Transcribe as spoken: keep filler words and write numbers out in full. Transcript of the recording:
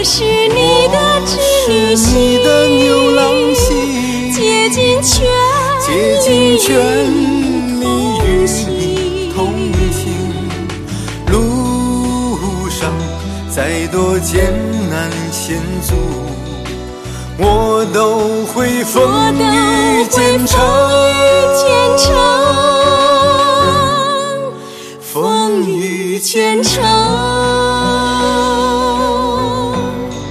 是你的织女星， 你的牛郎星， 竭尽全竭尽全力与同你同行。路上再多艰难险阻，我都会风雨兼程。